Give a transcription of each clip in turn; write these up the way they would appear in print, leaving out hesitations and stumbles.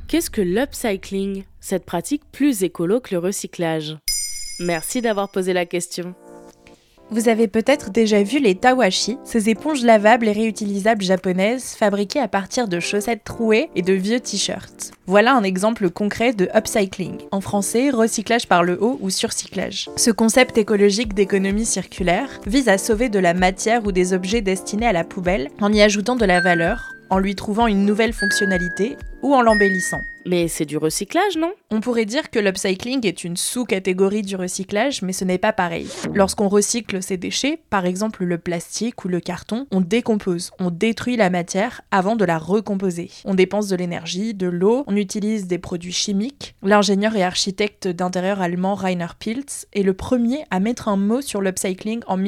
Qu'est-ce que l'upcycling, cette pratique plus écolo que le recyclage? Merci d'avoir posé la question. Vous avez peut-être déjà vu les tawashi, ces éponges lavables et réutilisables japonaises fabriquées à partir de chaussettes trouées et de vieux t-shirts. Voilà un exemple concret de upcycling, en français recyclage par le haut ou surcyclage. Ce concept écologique d'économie circulaire vise à sauver de la matière ou des objets destinés à la poubelle en y ajoutant de la valeur, en lui trouvant une nouvelle fonctionnalité ou en l'embellissant. Mais c'est du recyclage, non? On pourrait dire que l'upcycling est une sous-catégorie du recyclage, mais ce n'est pas pareil. Lorsqu'on recycle ces déchets, par exemple le plastique ou le carton, on décompose, on détruit la matière avant de la recomposer. On dépense de l'énergie, de l'eau, on utilise des produits chimiques. L'ingénieur et architecte d'intérieur allemand Rainer Pilz est le premier à mettre un mot sur l'upcycling en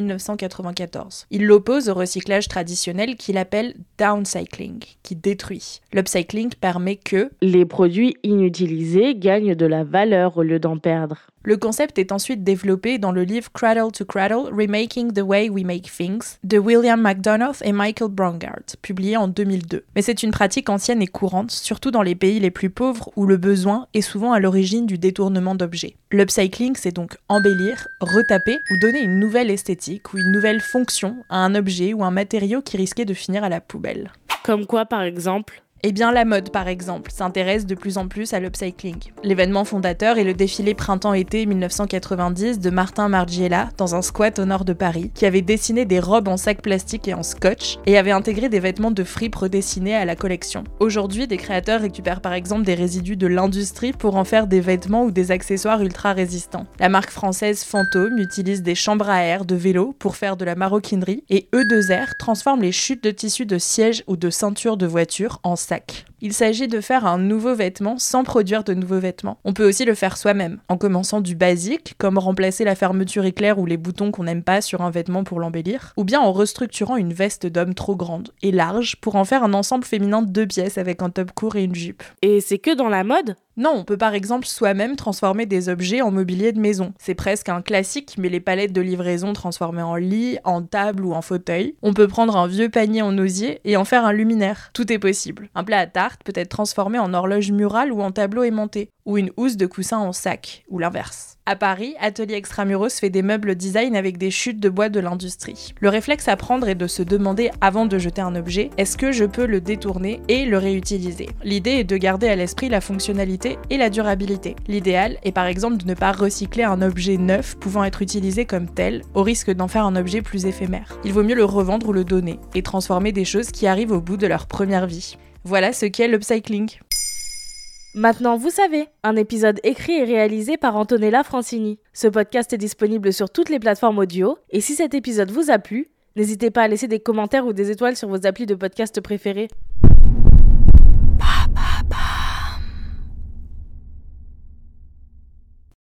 1994. Il l'oppose au recyclage traditionnel qu'il appelle downcycling, qui détruit. L'upcycling permet que les produits inutilisés gagnent de la valeur au lieu d'en perdre. Le concept est ensuite développé dans le livre Cradle to Cradle, Remaking the Way We Make Things de William McDonough et Michael Braungart, publié en 2002. Mais c'est une pratique ancienne et courante, surtout dans les pays les plus pauvres où le besoin est souvent à l'origine du détournement d'objets. L'upcycling, c'est donc embellir, retaper ou donner une nouvelle esthétique ou une nouvelle fonction à un objet ou un matériau qui risquait de finir à la poubelle. Comme quoi, par exemple ? Eh bien, la mode, par exemple, s'intéresse de plus en plus à l'upcycling. L'événement fondateur est le défilé printemps-été 1990 de Martin Margiela dans un squat au nord de Paris, qui avait dessiné des robes en sac plastique et en scotch, et avait intégré des vêtements de fripe redessinés à la collection. Aujourd'hui, des créateurs récupèrent par exemple des résidus de l'industrie pour en faire des vêtements ou des accessoires ultra résistants. La marque française Fantôme utilise des chambres à air de vélo pour faire de la maroquinerie, et E2R transforme les chutes de tissu de sièges ou de ceintures de voiture en sac. Il s'agit de faire un nouveau vêtement sans produire de nouveaux vêtements. On peut aussi le faire soi-même, en commençant du basique, comme remplacer la fermeture éclair ou les boutons qu'on n'aime pas sur un vêtement pour l'embellir, ou bien en restructurant une veste d'homme trop grande et large pour en faire un ensemble féminin de 2 pièces avec un top court et une jupe. Et c'est que dans la mode ? Non, on peut par exemple soi-même transformer des objets en mobilier de maison. C'est presque un classique, mais les palettes de livraison transformées en lit, en table ou en fauteuil. On peut prendre un vieux panier en osier et en faire un luminaire. Tout est possible. Un plat à tarte peut être transformé en horloge murale ou en tableau aimanté. Ou une housse de coussin en sac, ou l'inverse. À Paris, Atelier Extramuros fait des meubles design avec des chutes de bois de l'industrie. Le réflexe à prendre est de se demander avant de jeter un objet, est-ce que je peux le détourner et le réutiliser? L'idée est de garder à l'esprit la fonctionnalité et la durabilité. L'idéal est par exemple de ne pas recycler un objet neuf pouvant être utilisé comme tel, au risque d'en faire un objet plus éphémère. Il vaut mieux le revendre ou le donner, et transformer des choses qui arrivent au bout de leur première vie. Voilà ce qu'est l'upcycling. Maintenant, vous savez, un épisode écrit et réalisé par Antonella Francini. Ce podcast est disponible sur toutes les plateformes audio, et si cet épisode vous a plu, n'hésitez pas à laisser des commentaires ou des étoiles sur vos applis de podcast préférés.